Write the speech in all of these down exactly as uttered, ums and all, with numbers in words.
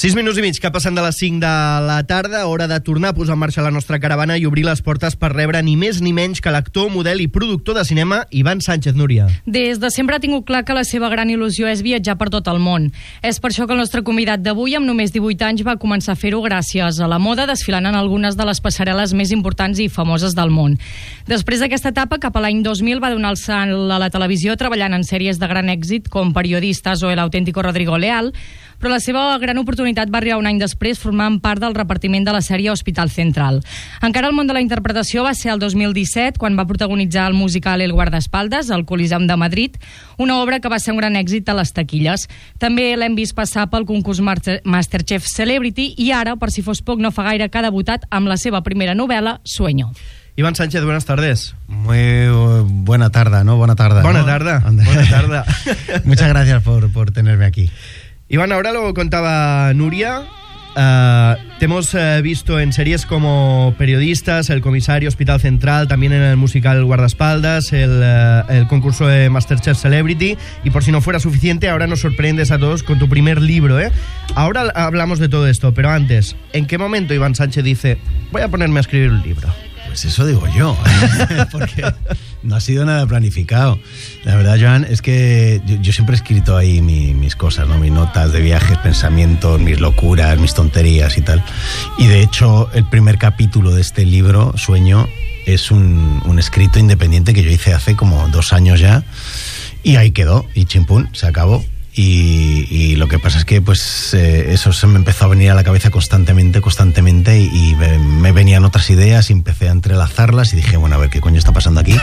Sis minuts i mig que passen de les cinc de la tarda, hora de tornar a posar en marxa la nostra caravana i obrir les portes per rebre ni més ni menys que l'actor, model i productor de cinema Iván Sánchez. Núria. Des de sempre ha tingut clar que la seva gran il·lusió és viatjar per tot el món. És per això que el nostre convidat d'avui, amb només divuit anys, va començar a fer-ho gràcies a la moda, desfilant en algunes de les passarel·les més importants i famoses del món. Després d'aquesta etapa, cap a l'any dos mil, va donar el salt a la televisió treballant en sèries de gran èxit com Periodistas o El auténtico Rodrigo Leal, però la seva gran oportunitat va arribar un any després formant part del repartiment de la sèrie Hospital Central. Encara el món de la interpretació va ser el dos mil disset, quan va protagonitzar el musical El guardaespaldes, al Coliseum de Madrid, una obra que va ser un gran èxit a les taquilles. També l'hem vist passar pel concurs Masterchef Celebrity i ara, per si fos poc, no fa gaire que ha debutat amb la seva primera novel·la, Sueño. Iván Sánchez, buenas tardes. Muy buena tarde, ¿no? Buena tarde. Buena ¿no? tarde. Buena tarde. Muchas gracias por, por tenerme aquí. Iván, ahora lo contaba Nuria. Uh, te hemos uh, visto en series como Periodistas, El comisario, Hospital Central, también en el musical Guardaespaldas, el, uh, el concurso de Masterchef Celebrity, y por si no fuera suficiente, ahora nos sorprendes a todos con tu primer libro, ¿eh? Ahora hablamos de todo esto, pero antes, ¿en qué momento Iván Sánchez dice, voy a ponerme a escribir un libro? Pues eso digo yo, porque no ha sido nada planificado. La verdad, Joan, es que yo, yo siempre he escrito ahí mi, mis cosas, ¿no? Mis notas de viajes, pensamientos, mis locuras, mis tonterías y tal. Y de hecho, el primer capítulo de este libro, Sueño, es un, un escrito independiente que yo hice hace como dos años ya. Y ahí quedó, y chimpún, se acabó. Y, y lo que pasa es que pues eh, eso se me empezó a venir a la cabeza constantemente, constantemente y, y me, me venían otras ideas y empecé a entrelazarlas y dije, bueno, a ver, ¿qué coño está pasando aquí?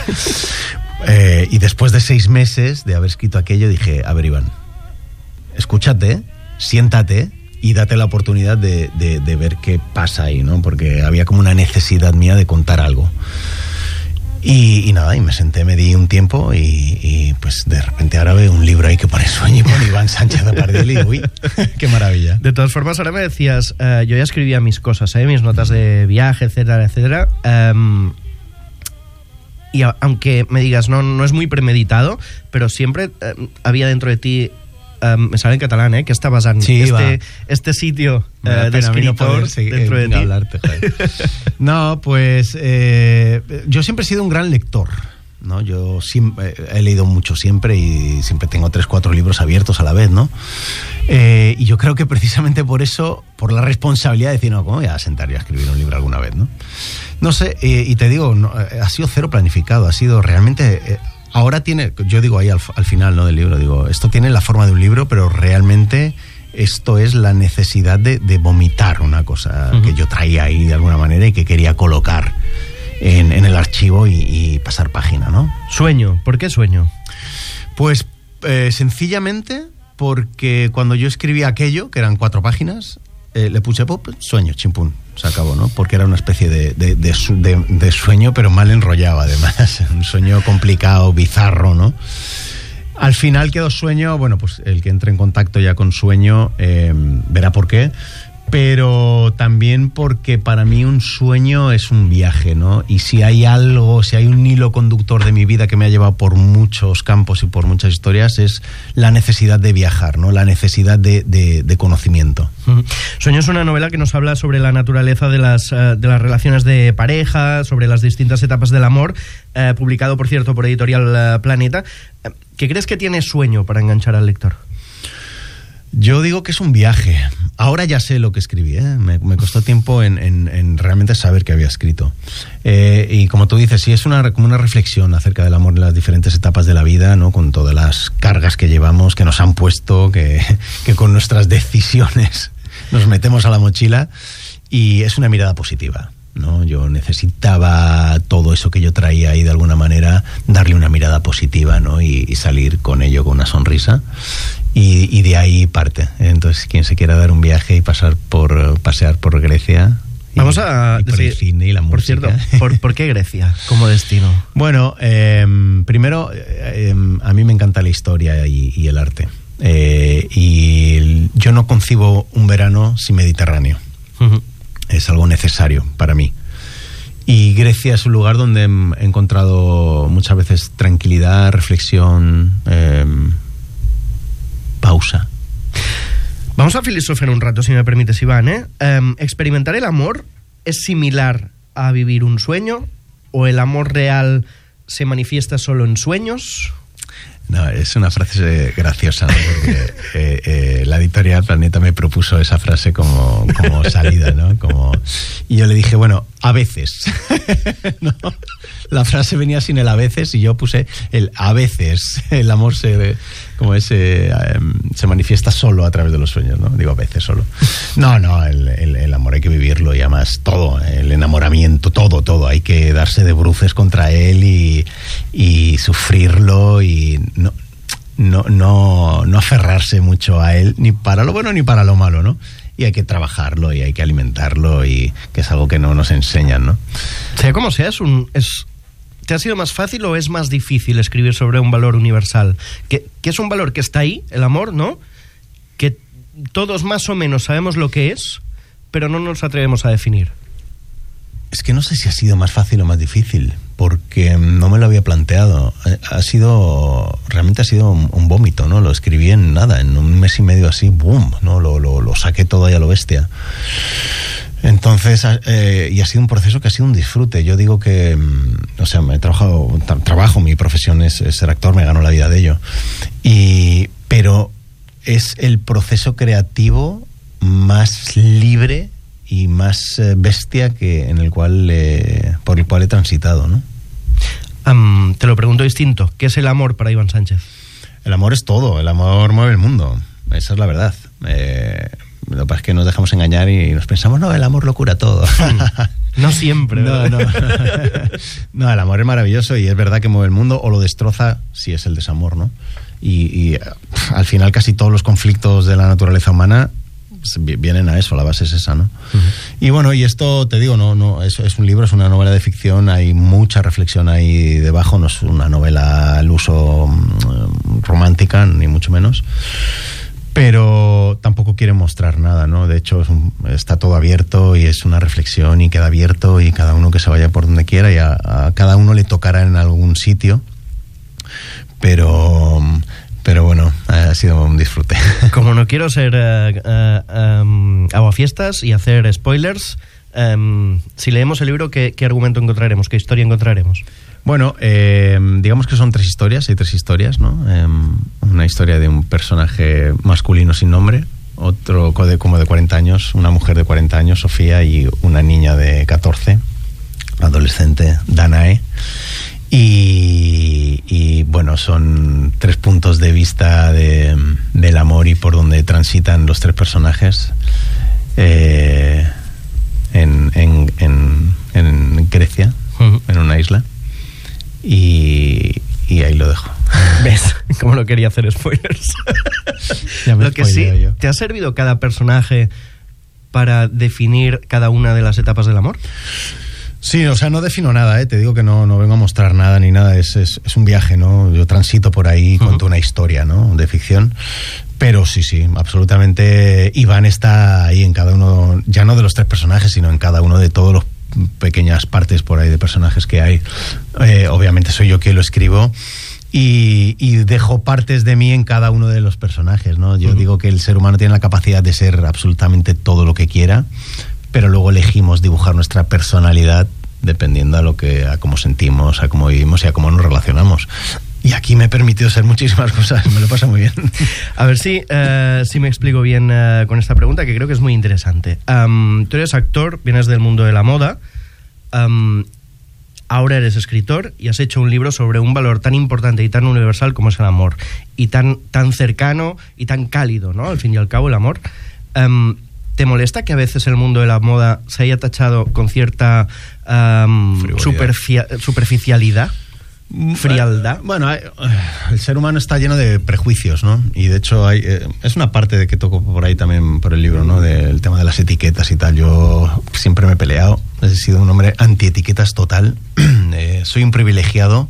eh, y después de seis meses de haber escrito aquello dije, a ver, Iván, escúchate, siéntate y date la oportunidad de, de, de ver qué pasa ahí, ¿no? Porque había como una necesidad mía de contar algo. Y, y nada, y me senté, me di un tiempo y, y pues de repente ahora veo un libro ahí que pone Sueño con Iván Sánchez de Pardiel y uy, qué maravilla. De todas formas, ahora me decías, uh, yo ya escribía mis cosas, ¿eh? Mis notas de viaje, etcétera, etcétera. Um, y a, aunque me digas, no, no es muy premeditado, pero siempre uh, había dentro de ti, um, me sale en catalán, ¿eh? Que está basado en sí, este, este sitio uh, de escritor no seguir, dentro de ti. Hablarte, no, pues eh, yo siempre he sido un gran lector, ¿no? Yo siempre, he leído mucho siempre y siempre tengo tres, cuatro libros abiertos a la vez, ¿no? Eh, y yo creo que precisamente por eso, por la responsabilidad de decir, no, ¿cómo voy a sentar y a escribir un libro alguna vez, no? No sé, eh, y te digo, no, ha sido cero planificado, ha sido realmente... Eh, ahora tiene, yo digo ahí al, al final, ¿no? Del libro, digo, esto tiene la forma de un libro, pero realmente... Esto es la necesidad de, de vomitar una cosa uh-huh. que yo traía ahí de alguna manera y que quería colocar en, en el archivo y, y pasar página, ¿no? Sueño, ¿por qué Sueño? Pues eh, sencillamente porque cuando yo escribí aquello, que eran cuatro páginas, eh, le puse pop, Sueño, chimpún, se acabó, ¿no? Porque era una especie de, de, de, de, de sueño, pero mal enrollado además, un sueño complicado, bizarro, ¿no? Al final quedó Sueño, bueno, pues el que entre en contacto ya con Sueño eh, verá por qué, pero también porque para mí un sueño es un viaje, ¿no? Y si hay algo, si hay un hilo conductor de mi vida que me ha llevado por muchos campos y por muchas historias, es la necesidad de viajar, ¿no? La necesidad de, de, de conocimiento. Uh-huh. Sueño es una novela que nos habla sobre la naturaleza de las, uh, de las relaciones de pareja, sobre las distintas etapas del amor, uh, publicado, por cierto, por Editorial uh, Planeta. Uh, ¿Qué crees que tiene Sueño para enganchar al lector? Yo digo que es un viaje. Ahora ya sé lo que escribí, ¿eh? me, me costó tiempo en, en, en realmente saber que había escrito. Eh, y como tú dices, sí es una, como una reflexión acerca del amor en las diferentes etapas de la vida, ¿no? Con todas las cargas que llevamos, que nos han puesto, que, que con nuestras decisiones nos metemos a la mochila. Y es una mirada positiva, ¿no? Yo necesitaba todo eso que yo traía ahí de alguna manera, darle una mirada positiva, ¿no? Y, y salir con ello con una sonrisa. Y, y de ahí parte. Entonces, quien se quiera dar un viaje y pasar por pasear por Grecia. Y, Vamos a y por decir, el cine y la por música. Por cierto, ¿por, ¿por qué Grecia como destino? Bueno, eh, primero, eh, a mí me encanta la historia y, y el arte. Eh, y yo no concibo un verano sin Mediterráneo. Uh-huh. Es algo necesario para mí. Y Grecia es un lugar donde he encontrado muchas veces tranquilidad, reflexión, eh, pausa. Vamos a filosofar un rato, si me permites, Iván, ¿eh? Um, ¿Experimentar el amor es similar a vivir un sueño? ¿O el amor real se manifiesta solo en sueños? No, es una frase graciosa, ¿no? Porque eh, eh, la editorial Planeta me propuso esa frase como, como salida, ¿no? Como, y yo le dije, bueno, a veces. ¿No? La frase venía sin el a veces y yo puse el a veces. El amor se, como es, eh, se manifiesta solo a través de los sueños, ¿no? Digo, a veces solo. No, no, el, el, el amor hay que vivirlo y además todo, el enamoramiento, todo, todo. Hay que darse de bruces contra él y, y sufrirlo y no, no, no, no aferrarse mucho a él, ni para lo bueno ni para lo malo, ¿no? Y hay que trabajarlo y hay que alimentarlo y que es algo que no nos enseñan, ¿no? Sea como sea, es un... Es... ¿Te ha sido más fácil o es más difícil escribir sobre un valor universal? Que, que es un valor que está ahí, el amor, ¿no? Que todos más o menos sabemos lo que es, pero no nos atrevemos a definir. Es que no sé si ha sido más fácil o más difícil, porque no me lo había planteado. Ha sido, realmente ha sido un, un vómito, ¿no? Lo escribí en nada, en un mes y medio así, boom, ¿no? Lo, lo, lo saqué todo ahí a lo bestia. Entonces, eh, y ha sido un proceso que ha sido un disfrute. Yo digo que, o sea, me he trabajado, tra- trabajo, mi profesión es, es ser actor, me gano la vida de ello. Y, pero es el proceso creativo más libre y más eh, bestia que en el cual eh, por el cual he transitado, ¿no? Um, te lo pregunto distinto. ¿Qué es el amor para Iván Sánchez? El amor es todo. El amor mueve el mundo. Esa es la verdad. Eh, lo que pasa es que nos dejamos engañar y nos pensamos, no, el amor lo cura todo. No siempre. No, no. No, el amor es maravilloso y es verdad que mueve el mundo o lo destroza si es el desamor, ¿no? Y, y al final casi todos los conflictos de la naturaleza humana vienen a eso, la base es esa, ¿no? Uh-huh. Y bueno, y esto te digo, no, no, es, es un libro, es una novela de ficción, hay mucha reflexión ahí debajo, no es una novela al uso um, romántica, ni mucho menos, pero tampoco quiere mostrar nada, ¿no? De hecho, es un, está todo abierto y es una reflexión y queda abierto y cada uno que se vaya por donde quiera y a, a cada uno le tocará en algún sitio, pero... Pero bueno, ha sido un disfrute. Como no quiero ser uh, uh, um, aguafiestas y hacer spoilers, um, si leemos el libro, ¿qué, ¿qué argumento encontraremos? ¿Qué historia encontraremos? Bueno, eh, digamos que son tres historias, hay tres historias, ¿no? Eh, una historia de un personaje masculino sin nombre, otro de, como de cuarenta años, una mujer de cuarenta años, Sofía, y una niña de catorce, adolescente, Danae. Y, y bueno, son tres puntos de vista de, del amor y por donde transitan los tres personajes eh, en, en, en, en Grecia, uh-huh. en una isla. Y, y ahí lo dejo. ¿Ves? Como no quería hacer spoilers. Lo que sí, yo. ¿Te ha servido cada personaje para definir cada una de las etapas del amor? Sí, o sea, no defino nada, ¿eh? Te digo que no, no vengo a mostrar nada ni nada, es, es, es un viaje, ¿no? Yo transito por ahí, uh-huh. cuento una historia, ¿no? De ficción, pero sí, sí, absolutamente Iván está ahí en cada uno, ya no de los tres personajes, sino en cada uno de todos los pequeñas partes por ahí de personajes que hay. Eh, obviamente soy yo quien lo escribo y, y dejo partes de mí en cada uno de los personajes, ¿no? Yo uh-huh. digo que el ser humano tiene la capacidad de ser absolutamente todo lo que quiera, pero luego elegimos dibujar nuestra personalidad dependiendo a lo que, a cómo sentimos, a cómo vivimos y a cómo nos relacionamos. Y aquí me he permitido ser muchísimas cosas, me lo pasa muy bien. A ver si, uh, si me explico bien uh, con esta pregunta, que creo que es muy interesante. Um, tú eres actor, vienes del mundo de la moda, um, ahora eres escritor y has hecho un libro sobre un valor tan importante y tan universal como es el amor, y tan, tan cercano y tan cálido, ¿no? Al fin y al cabo, el amor. Um, ¿Te molesta que a veces el mundo de la moda se haya tachado con cierta um, superfia- superficialidad? ¿Frialdad? Bueno, hay, el ser humano está lleno de prejuicios, ¿no? Y de hecho hay, eh, es una parte de que toco por ahí también por el libro, ¿no? Del tema de las etiquetas y tal. Yo siempre me he peleado, he sido un hombre anti-etiquetas total. eh, soy un privilegiado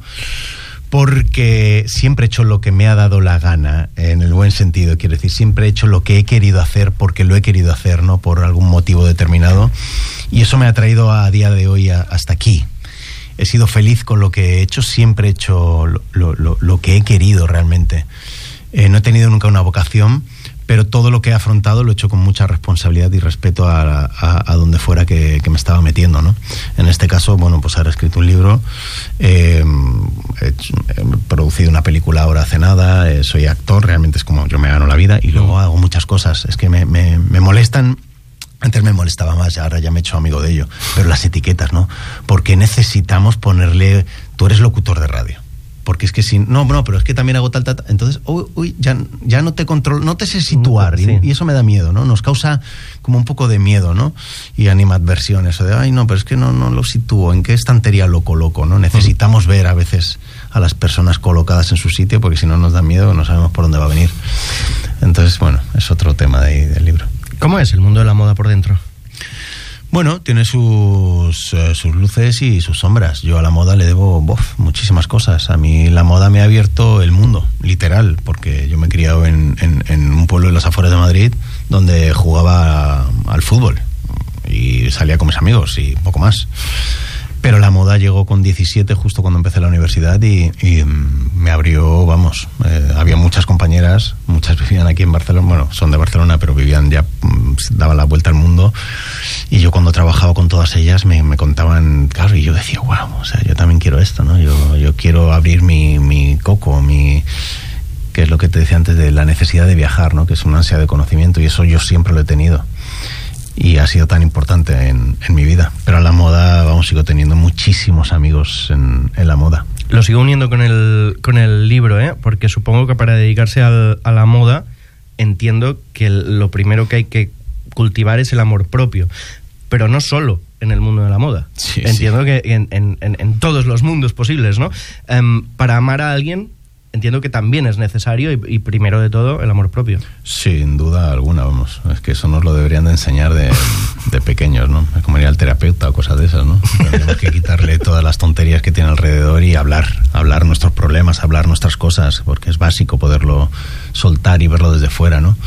porque siempre he hecho lo que me ha dado la gana, en el buen sentido, quiero decir, siempre he hecho lo que he querido hacer porque lo he querido hacer, ¿no? Por algún motivo determinado, y eso me ha traído a día de hoy a, hasta aquí. He sido feliz con lo que he hecho, siempre he hecho lo, lo, lo, lo que he querido realmente. Eh, no he tenido nunca una vocación, pero todo lo que he afrontado lo he hecho con mucha responsabilidad y respeto a, a, a donde fuera que, que me estaba metiendo, ¿no? En este caso, bueno, pues ahora he escrito un libro, eh, he, he producido una película ahora hace nada, eh, soy actor, realmente es como yo me gano la vida, y luego hago muchas cosas. Es que me, me, me molestan. Antes me molestaba más, ahora ya me he hecho amigo de ello. Pero las etiquetas, ¿no? Porque necesitamos ponerle... Tú eres locutor de radio. Porque es que si... No, no, pero es que también hago tal, tal... Entonces, uy, uy ya, ya no te controlo, no te sé situar. Sí. Y, y eso me da miedo, ¿no? Nos causa como un poco de miedo, ¿no? Y animadversión, eso de, ay, no, pero es que no, no lo sitúo. ¿En qué estantería lo coloco, no? Necesitamos ver a veces a las personas colocadas en su sitio, porque si no nos da miedo, no sabemos por dónde va a venir. Entonces, bueno, es otro tema de ahí, del libro. ¿Cómo es el mundo de la moda por dentro? Bueno, tiene sus, eh, sus luces y sus sombras. Yo a la moda le debo bof, muchísimas cosas. A mí la moda me ha abierto el mundo, literal, porque yo me he criado en, en, en un pueblo de las afueras de Madrid donde jugaba al fútbol y salía con mis amigos y poco más. Pero la moda llegó con diecisiete, justo cuando empecé la universidad, y, y me abrió, vamos, eh, había muchas compañeras, muchas vivían aquí en Barcelona, bueno, son de Barcelona, pero vivían ya, daban la vuelta al mundo, y yo cuando trabajaba con todas ellas me, me contaban, claro, y yo decía, wow, o sea, yo también quiero esto, ¿no? Yo, yo quiero abrir mi, mi coco, mi... que es lo que te decía antes de la necesidad de viajar, ¿no? Que es una ansia de conocimiento, y eso yo siempre lo he tenido. Y ha sido tan importante en, en mi vida. Pero a la moda, vamos, sigo teniendo muchísimos amigos en, en la moda. Lo sigo uniendo con el, con el libro, ¿eh? Porque supongo que para dedicarse al, a la moda, entiendo que lo primero que hay que cultivar es el amor propio. Pero no solo en el mundo de la moda. Sí, entiendo sí. que en, en, en todos los mundos posibles, ¿no? Um, para amar a alguien, entiendo que también es necesario y, y primero de todo el amor propio. Sin duda alguna, vamos. Es que eso nos lo deberían de enseñar de, de pequeños, ¿no? Es como ir al terapeuta o cosas de esas, ¿no? Tenemos que quitarle todas las tonterías que tiene alrededor y hablar, hablar nuestros problemas, hablar nuestras cosas, porque es básico poderlo soltar y verlo desde fuera, ¿no?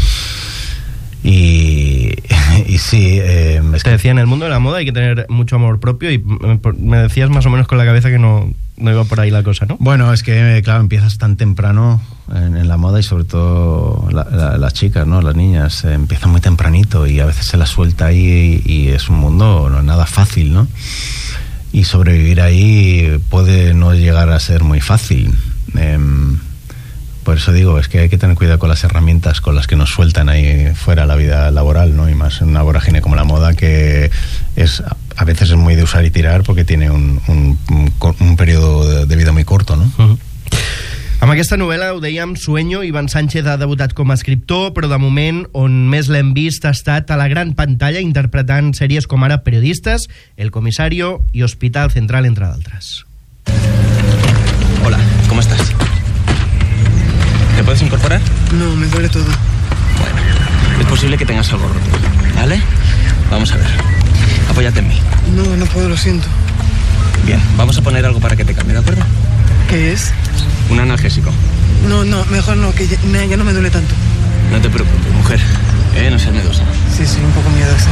Y, y sí, eh, es te decía, en el mundo de la moda hay que tener mucho amor propio, y me, me decías más o menos con la cabeza que no, no iba por ahí la cosa, ¿no? Bueno, es que, claro, empiezas tan temprano en, en la moda, y sobre todo la, la, las chicas, ¿no? Las niñas, eh, empiezan muy tempranito y a veces se las suelta ahí, y, y es un mundo no nada fácil, ¿no? Y sobrevivir ahí puede no llegar a ser muy fácil. Eh, Por eso digo, es que hay que tener cuidado con las herramientas con las que nos sueltan ahí fuera la vida laboral, ¿no? Y más en una vorágine como la moda, que es a veces es muy de usar y tirar, porque tiene un, un, un, un periodo de, de vida muy corto, ¿no? Uh-huh. Amb aquesta novel·la, ho dèiem, Sueño, Iván Sánchez ha debutat com a escriptor, però de moment on més l'hem vist ha estat a la gran pantalla interpretant sèries com ara Periodistas, El Comisario i Hospital Central, entre d'altres. Hola, ¿cómo estás? ¿Te puedes incorporar? No, me duele todo. Bueno, es posible que tengas algo roto, ¿vale? Vamos a ver. Apóyate en mí. No, no puedo, lo siento. Bien, vamos a poner algo para que te cambie, ¿de acuerdo? ¿Qué es? Un analgésico. No, no, mejor no, que ya, ya no me duele tanto. No te preocupes, mujer. Eh, no seas miedosa. Sí, sí, un poco miedosa.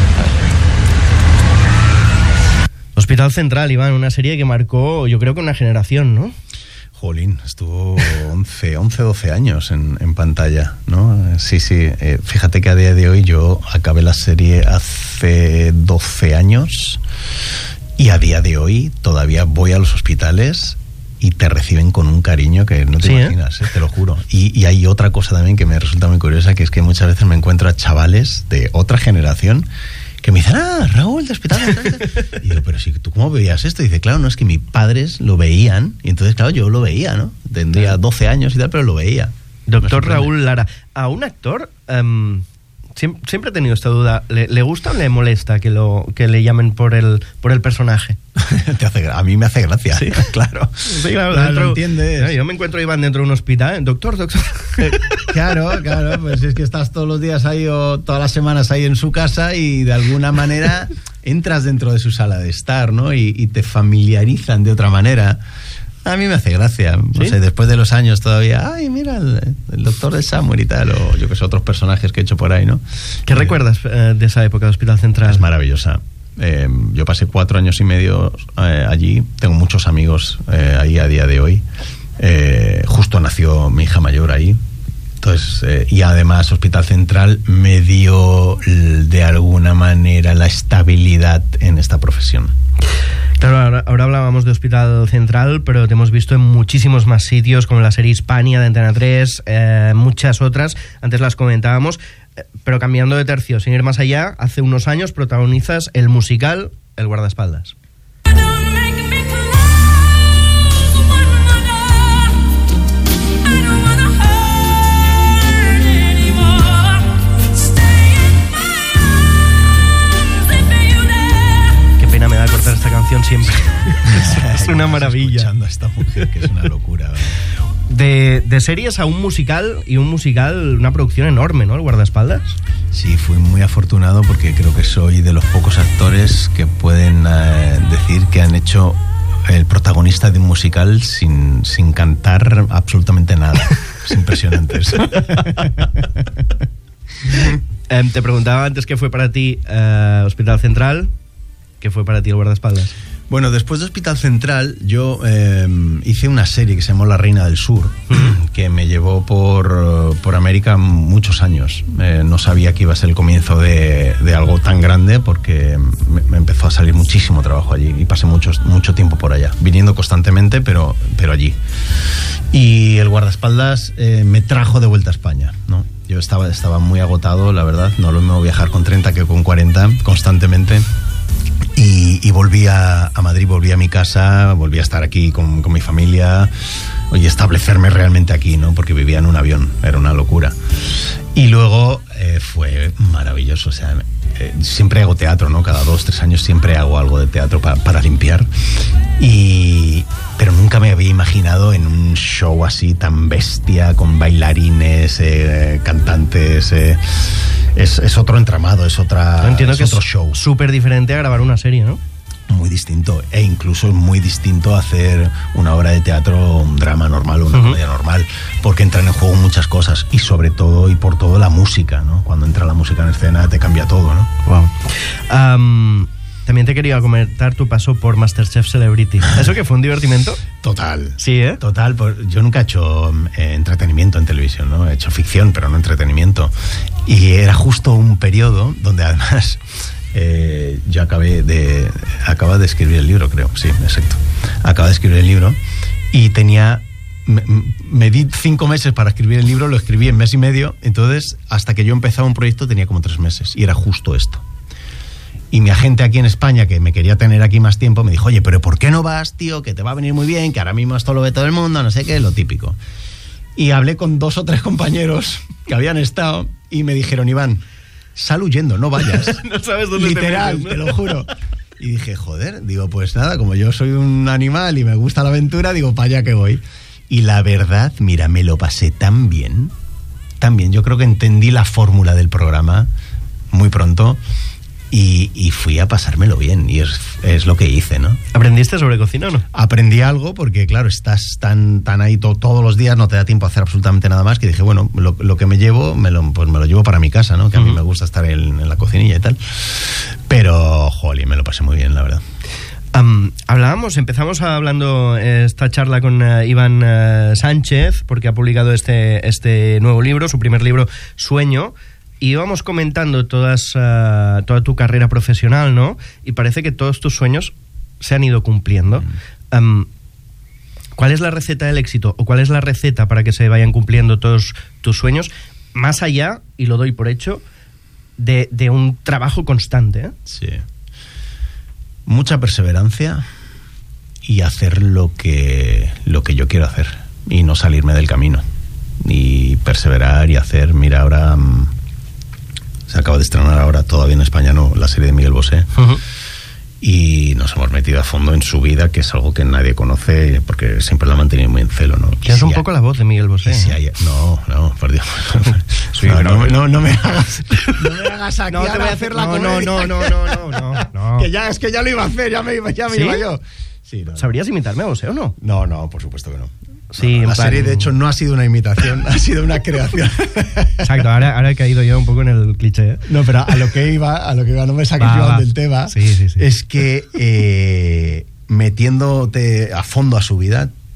Hospital Central, Iván, una serie que marcó, yo creo que una generación, ¿no? Jolín, estuvo once, doce años en, en pantalla, ¿no? Sí, sí, eh, fíjate que a día de hoy yo acabé la serie hace doce años, y a día de hoy todavía voy a los hospitales y te reciben con un cariño que no te sí, imaginas, ¿eh? ¿eh? Te lo juro. Y, y hay otra cosa también que me resulta muy curiosa, que es que muchas veces me encuentro a chavales de otra generación que me dicen, ah, Raúl, de Hospital Central. Y digo, pero si tú cómo veías esto, y dice, claro, no, es que mis padres lo veían, y entonces, claro, yo lo veía, ¿no? Tendría doce años y tal, pero lo veía. Doctor Raúl Lara, a un actor um, siempre, siempre he tenido esta duda, ¿le, le gusta o le molesta que lo que le llamen por el por el personaje? Te hace, a mí me hace gracia, sí, claro. Sí, claro, claro, dentro, lo entiendes. Yo me encuentro a Iván dentro de un hospital, doctor, doctor. Claro, claro, pues es que estás todos los días ahí o todas las semanas ahí en su casa, y de alguna manera entras dentro de su sala de estar, ¿no? Y, y te familiarizan de otra manera. A mí me hace gracia, ¿sí? No sé, después de los años todavía, ay, mira, el, el doctor de Samuel y tal, o yo que sé, otros personajes que he hecho por ahí, ¿no? ¿Qué eh, recuerdas eh, de esa época de Hospital Central? Es maravillosa. Eh, yo pasé cuatro años y medio eh, allí, tengo muchos amigos eh, ahí a día de hoy. Eh, justo nació mi hija mayor ahí, Entonces, eh, y además Hospital Central me dio de alguna manera la estabilidad en esta profesión. Claro, ahora, ahora hablábamos de Hospital Central, pero te hemos visto en muchísimos más sitios, como la serie Hispania de Antena tres, eh, muchas otras, antes las comentábamos, eh, pero cambiando de tercio, sin ir más allá, hace unos años protagonizas el musical El Guardaespaldas. Me da cortar esta canción siempre. es, es una maravilla. Escuchando a esta mujer, que es una locura. De, de series a un musical, y un musical, una producción enorme, ¿no? El Guardaespaldas. Sí, fui muy afortunado porque creo que soy de los pocos actores que pueden eh, decir que han hecho el protagonista de un musical sin, sin cantar absolutamente nada. Es impresionante eso. eh, te preguntaba antes qué fue para ti eh, Hospital Central. ¿Qué fue para ti El Guardaespaldas? Bueno, después de Hospital Central, yo eh, hice una serie que se llamó La Reina del Sur, uh-huh. que me llevó por, por América muchos años. Eh, no sabía que iba a ser el comienzo de, de algo tan grande, porque me, me empezó a salir muchísimo trabajo allí y pasé mucho, mucho tiempo por allá, viniendo constantemente, pero, pero allí. Y El Guardaespaldas eh, me trajo de vuelta a España, ¿no? Yo estaba, estaba muy agotado, la verdad. No lo mismo viajar con treinta que con cuarenta constantemente. Y, y volví a, a Madrid, volví a mi casa, volví a estar aquí con, con mi familia y establecerme realmente aquí, ¿no? Porque vivía en un avión, era una locura. Y luego eh, fue maravilloso, o sea, eh, siempre hago teatro, ¿no? Cada dos, tres años siempre hago algo de teatro pa, para limpiar. Y, pero nunca me había imaginado en un show así tan bestia, con bailarines, eh, cantantes... Eh, Es, es otro entramado, es, otra, Entiendo es que otro es show. Súper diferente a grabar una serie, ¿no? Muy distinto, e incluso es muy distinto hacer una obra de teatro, un drama normal o una uh-huh. comedia normal, porque entran en juego muchas cosas, y sobre todo y por todo la música, ¿no? Cuando entra la música en escena te cambia todo, ¿no? Wow. Um, también te quería comentar tu paso por MasterChef Celebrity. ¿Eso que fue un divertimento? Total. Sí, ¿eh? Total. Yo nunca he hecho eh, entretenimiento en televisión, ¿no? He hecho ficción, pero no entretenimiento. Y era justo un periodo donde además eh, yo acabé de... Acaba de escribir el libro, creo. Sí, exacto. Acaba de escribir el libro y tenía... Me, me di cinco meses para escribir el libro, lo escribí en mes y medio. Entonces, hasta que yo empezaba un proyecto tenía como tres meses. Y era justo esto. Y mi agente aquí en España, que me quería tener aquí más tiempo, me dijo, oye, pero ¿por qué no vas, tío? Que te va a venir muy bien, que ahora mismo esto lo ve todo el mundo, no sé qué, lo típico. Y hablé con dos o tres compañeros que habían estado y me dijeron, Iván, sal huyendo, no vayas. No sabes dónde Literal, te metes, ¿no? te lo juro. Y dije, joder, digo, pues nada, como yo soy un animal y me gusta la aventura, digo, para allá que voy. Y la verdad, mira, me lo pasé tan bien, tan bien. Yo creo que entendí la fórmula del programa muy pronto. Y, y fui a pasármelo bien, y es, es lo que hice, ¿no? ¿Aprendiste sobre cocina o no? Aprendí algo, porque claro, estás tan, tan ahí to, todos los días, no te da tiempo a hacer absolutamente nada más, que dije, bueno, lo, lo que me llevo, me lo, pues me lo llevo para mi casa, ¿no? Que a mí uh-huh. me gusta estar en, en la cocinilla y tal. Pero, jolín, me lo pasé muy bien, la verdad. Um, hablábamos, empezamos hablando esta charla con uh, Iván uh, Sánchez, porque ha publicado este, este nuevo libro, su primer libro, Sueño. Y íbamos comentando todas, uh, toda tu carrera profesional, ¿no? Y parece que todos tus sueños se han ido cumpliendo. Mm. Um, ¿Cuál es la receta del éxito? ¿O cuál es la receta para que se vayan cumpliendo todos tus sueños? Más allá, y lo doy por hecho, de, de un trabajo constante, ¿eh? Sí. Mucha perseverancia y hacer lo que, lo que yo quiero hacer. Y no salirme del camino. Y perseverar y hacer... Mira, ahora... Se acaba de estrenar ahora, todavía en España no, la serie de Miguel Bosé. Uh-huh. Y nos hemos metido a fondo en su vida, que es algo que nadie conoce, porque siempre la ha mantenido muy en celo, ¿no? Que es si un hay, poco la voz de Miguel Bosé. Si hay, no, no, por Dios. Sí, no, no, no, no me hagas, no me hagas aquí no, te voy a hacer la no, no, no, no, no, no, no. Que ya, es que ya lo iba a hacer, ya me iba, ya me ¿Sí? iba yo. Sí, no, ¿Sabrías imitarme a Bosé o no? No, no, por supuesto que no. Sí, no, la plan... serie de hecho no ha sido una imitación, ha sido una creación. Exacto, ahora, ahora he caído yo un poco en el cliché, ¿eh? No, pero a lo que iba, a lo que iba, no me saques yo del tema. Sí, sí, sí. Es que eh, metiéndote a fondo a su vida,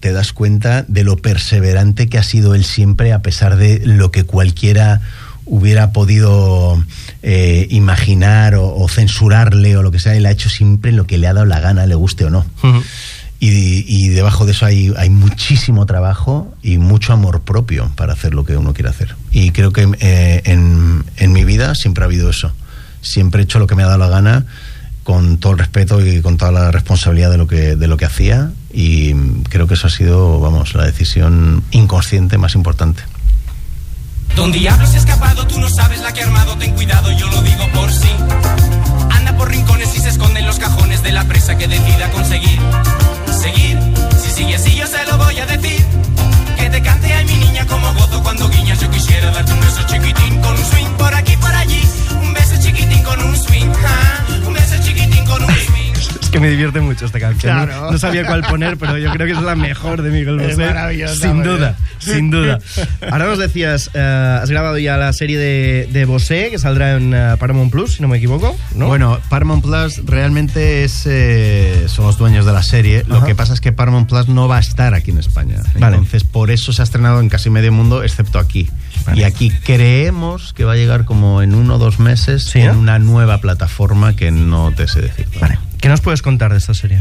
te das cuenta de lo perseverante que ha sido él siempre, a pesar de lo que cualquiera hubiera podido eh, imaginar o, o censurarle o lo que sea. Él ha hecho siempre lo que le ha dado la gana, le guste o no. Uh-huh. y, y debajo de eso hay, hay muchísimo trabajo y mucho amor propio para hacer lo que uno quiere hacer. Y creo que eh, en, en mi vida siempre ha habido eso. Siempre he hecho lo que me ha dado la gana, con todo el respeto y con toda la responsabilidad de lo que, de lo que hacía, y creo que eso ha sido, vamos, la decisión inconsciente más importante. Don Diablo se ha escapado, tú no sabes la que ha armado, ten cuidado, yo lo digo por sí. Anda por rincones y se esconde en los cajones de la presa que decida conseguir. Seguir, si sigue así yo se lo voy a decir. Que te cante ay mi niña como gozo cuando guiñas, yo quisiera darte un beso chiquitín con un swing por aquí por allí. Un beso chiquitín con un swing, ¿ah? Un beso chiquitín con un swing. Es que me divierte mucho esta canción. Claro. No, no sabía cuál poner, pero yo creo que es la mejor de Miguel Bosé. Es maravillosa. Sin duda, sin duda. Ahora nos decías, uh, has grabado ya la serie de, de Bosé, que saldrá en uh, Paramount Plus, si no me equivoco, ¿no? Bueno, Paramount Plus realmente es, eh, son los dueños de la serie. Ajá. Lo que pasa es que Paramount Plus no va a estar aquí en España. Vale. Entonces, por eso se ha estrenado en casi medio mundo, excepto aquí. Vale. Y aquí creemos que va a llegar como en uno o dos meses, ¿sí, en eh? una nueva plataforma que no te sé decir. Vale. Vale. ¿Qué nos puedes contar de esta serie?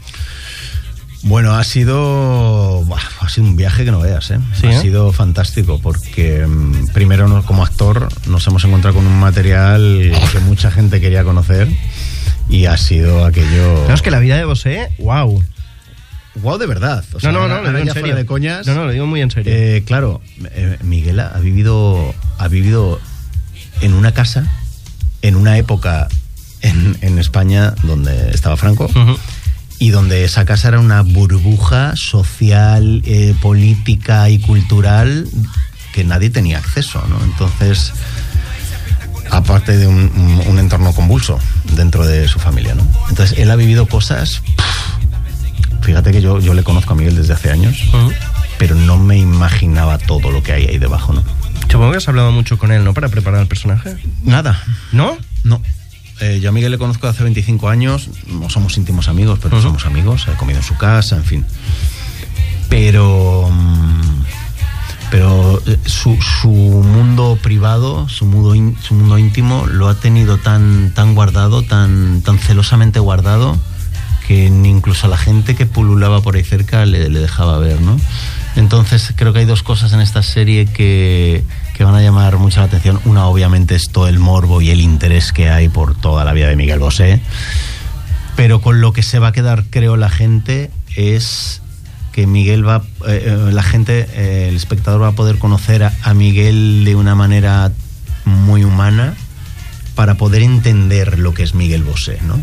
Bueno, ha sido buah, ha sido un viaje que no veas, ¿eh? ¿Sí, ha eh? sido fantástico, porque um, primero no, como actor nos hemos encontrado con un material que mucha gente quería conocer, y ha sido aquello... Claro, es que la vida de Bosé, wow. Wow, de verdad. O sea, no, no, no, ahora, lo digo en serio. De coñas, no, no, lo digo muy en serio. Eh, claro, eh, Miguel ha vivido, ha vivido en una casa, en una época en, en España donde estaba Franco, uh-huh, y donde esa casa era una burbuja social, eh, política y cultural que nadie tenía acceso, ¿no? Entonces, aparte de un, un, un entorno convulso dentro de su familia, ¿no? Entonces, él ha vivido cosas... Fíjate que yo, yo le conozco a Miguel desde hace años, uh-huh, pero no me imaginaba todo lo que hay ahí debajo, ¿no? Supongo que has hablado mucho con él, ¿no? Para preparar el personaje. Nada. ¿No? No. Eh, yo a Miguel le conozco hace veinticinco años, no somos íntimos amigos, pero uh-huh, somos amigos, he comido en su casa, en fin. Pero... Pero su, su mundo privado, su mundo, in, su mundo íntimo, lo ha tenido tan, tan guardado, tan, tan celosamente guardado, que incluso a la gente que pululaba por ahí cerca le, le dejaba ver, ¿no? Entonces creo que hay dos cosas en esta serie que, que van a llamar mucho la atención. Una, obviamente, es todo el morbo y el interés que hay por toda la vida de Miguel Bosé, pero con lo que se va a quedar, creo, la gente es que Miguel va, eh, la gente, eh, el espectador va a poder conocer a, a Miguel de una manera muy humana para poder entender lo que es Miguel Bosé, ¿no?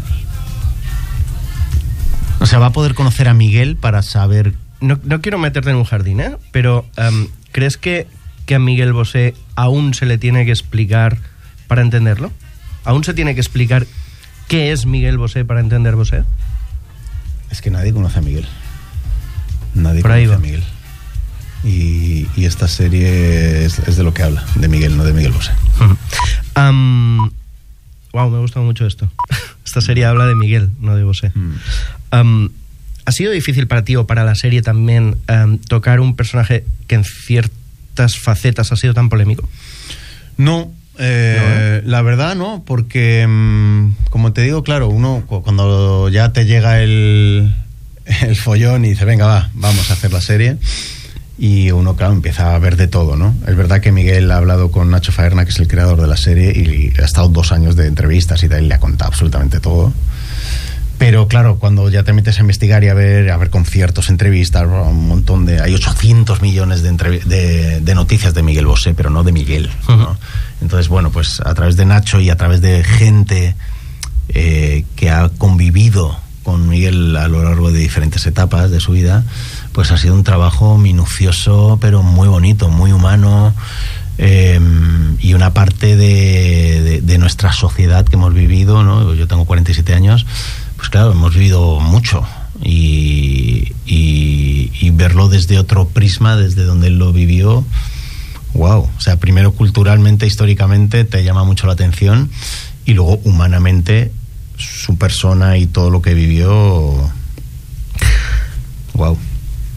O sea, va a poder conocer a Miguel para saber... No, no quiero meterte en un jardín, ¿eh? Pero um, ¿crees que, que a Miguel Bosé aún se le tiene que explicar para entenderlo? ¿Aún se tiene que explicar qué es Miguel Bosé para entender Bosé? Es que nadie conoce a Miguel. Nadie Por conoce a Miguel. Y, y esta serie es, es de lo que habla, de Miguel, no de Miguel Bosé. Uh-huh. Um, wow, me ha gustado mucho esto. Esta serie habla de Miguel, no de Bosé. Mm. Um, ¿Ha sido difícil para ti o para la serie también um, tocar un personaje que en ciertas facetas ha sido tan polémico? No, eh, no, la verdad no, porque um, como te digo, claro, uno cuando ya te llega el, el follón y dice, venga, va, vamos a hacer la serie, y uno, claro, empieza a ver de todo, ¿no? Es verdad que Miguel ha hablado con Nacho Faerna, que es el creador de la serie, y ha estado dos años de entrevistas y tal, y le ha contado absolutamente todo. Pero claro, cuando ya te metes a investigar y a ver, a ver conciertos, entrevistas, un montón de... Hay ochocientos millones de, entrev- de, de noticias de Miguel Bosé, pero no de Miguel, ¿no? Uh-huh. Entonces, bueno, pues a través de Nacho y a través de gente eh, que ha convivido con Miguel a lo largo de diferentes etapas de su vida, pues ha sido un trabajo minucioso, pero muy bonito, muy humano, eh, y una parte de, de, de nuestra sociedad que hemos vivido, ¿no? Yo tengo cuarenta y siete años, pues claro, hemos vivido mucho, y, y, y verlo desde otro prisma, desde donde él lo vivió, wow. O sea, primero culturalmente, históricamente te llama mucho la atención, y luego humanamente su persona y todo lo que vivió, wow.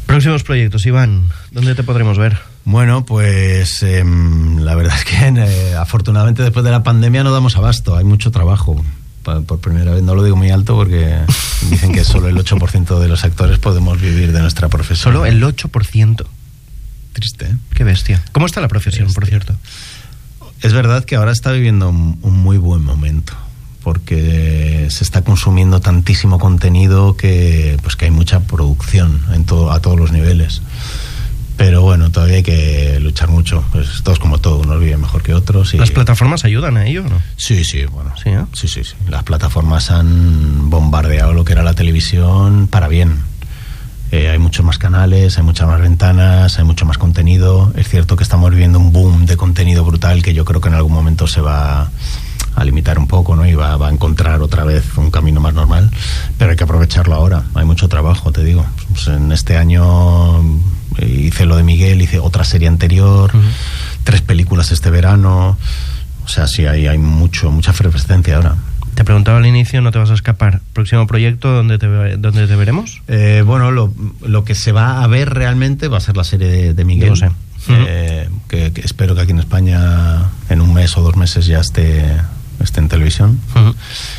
Próximos proyectos, Iván, ¿dónde te podremos ver? Bueno, pues eh, la verdad es que eh, afortunadamente después de la pandemia no damos abasto, hay mucho trabajo. Por, por primera vez, no lo digo muy alto porque dicen que solo el ocho por ciento de los actores podemos vivir de nuestra profesión. Solo el ocho por ciento. Triste, ¿eh? Qué bestia. ¿Cómo está la profesión, Triste. por cierto? Es verdad que ahora está viviendo un, un muy buen momento, porque se está consumiendo tantísimo contenido que, pues que hay mucha producción en todo, a todos los niveles. Pero bueno, todavía hay que luchar mucho. Pues todos como todo, unos viven mejor que otros. Y... ¿Las plataformas ayudan a ello o no? Sí, sí, bueno. ¿Sí, eh? sí, sí, sí. Las plataformas han bombardeado lo que era la televisión para bien. Eh, hay muchos más canales, hay muchas más ventanas, hay mucho más contenido. Es cierto que estamos viviendo un boom de contenido brutal que yo creo que en algún momento se va a limitar un poco, ¿no? Y va, va a encontrar otra vez un camino más normal, pero hay que aprovecharlo ahora. Hay mucho trabajo, te digo. Pues en este año hice lo de Miguel, hice otra serie anterior, uh-huh. tres películas este verano. O sea, sí, hay, hay mucho, mucha efervescencia ahora. Te preguntaba al inicio, no te vas a escapar. ¿Próximo proyecto dónde te, dónde te veremos? Eh, bueno, lo, lo que se va a ver realmente va a ser la serie de, de Miguel. Yo sé. Eh, uh-huh. que, que espero que aquí en España en un mes o dos meses ya esté, esté en televisión. Uh-huh.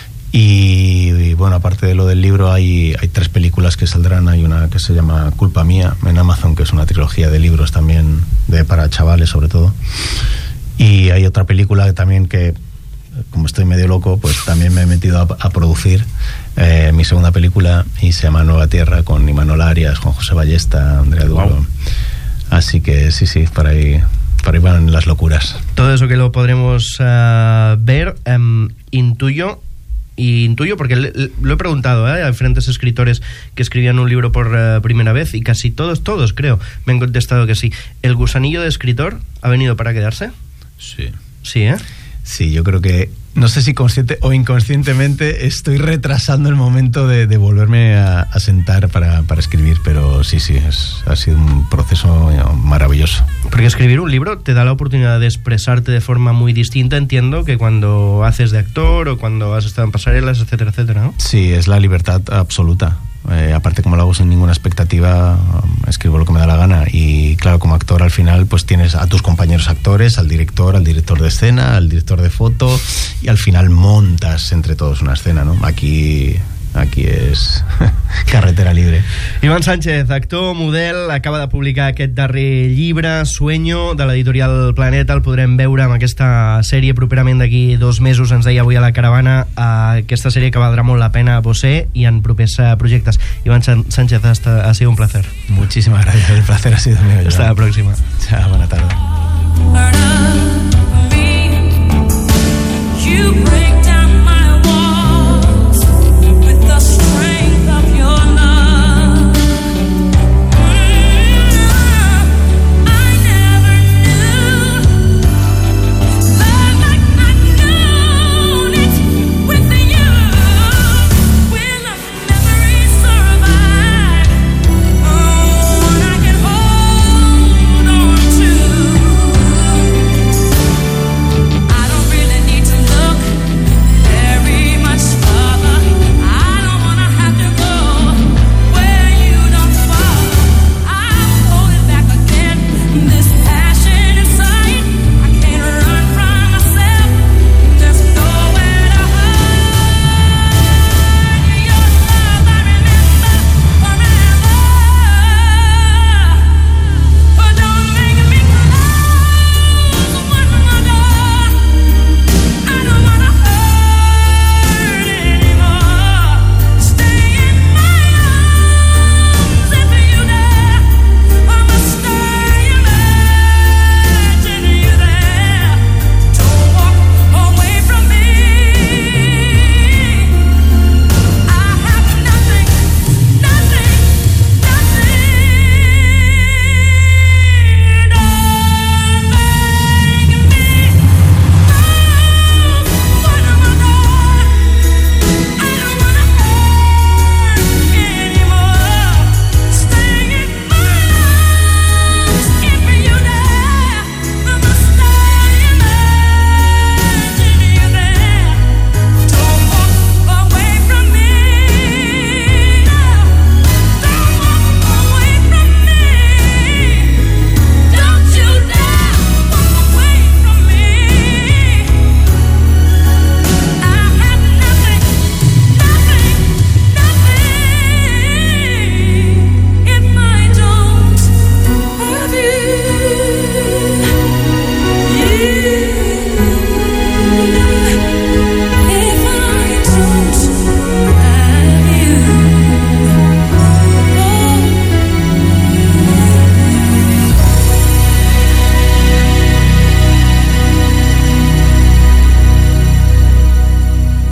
Y, y bueno, aparte de lo del libro, hay, hay tres películas que saldrán. Hay una que se llama Culpa Mía en Amazon, que es una trilogía de libros también de, para chavales sobre todo. Y hay otra película también que, como estoy medio loco, pues también me he metido a, a producir eh, mi segunda película, y se llama Nueva Tierra, con Imanol Arias, Juan José Ballesta, Andrea Duro. Wow. Así que sí, sí, por ahí, por ahí van las locuras. Todo eso que lo podremos uh, ver, um, intuyo Y intuyo, porque le, lo he preguntado ¿eh? a diferentes escritores que escribían un libro por uh, primera vez, y casi todos, todos creo, me han contestado que sí. ¿El gusanillo de escritor ha venido para quedarse? Sí. Sí, ¿eh? Sí, yo creo que, no sé si consciente o inconscientemente, estoy retrasando el momento de, de volverme a, a sentar para, para escribir, pero sí, sí, es, ha sido un proceso maravilloso. Porque escribir un libro te da la oportunidad de expresarte de forma muy distinta, entiendo, que cuando haces de actor o cuando has estado en pasarelas, etcétera, etcétera, ¿no? Sí, es la libertad absoluta. Eh, aparte, como lo hago sin ninguna expectativa, um, escribo lo que me da la gana. Y claro, como actor al final pues tienes a tus compañeros actores, al director, al director de escena, al director de foto, y al final montas entre todos una escena, ¿no? Aquí... Aquí és carretera libre. Iván Sánchez, actor, model, acaba de publicar aquest darrer llibre, Sueño, de l'editorial Planeta. El podrem veure amb aquesta sèrie properament d'aquí dos mesos, ens deia avui a la Caravana. Aquesta sèrie que valdrà molt la pena a Bosé i en propers projectes. Iván Sánchez, hasta, ha sido un placer. Muchísimas gracias, el placer ha sido mío. Hasta la próxima. Chao, buena tarde.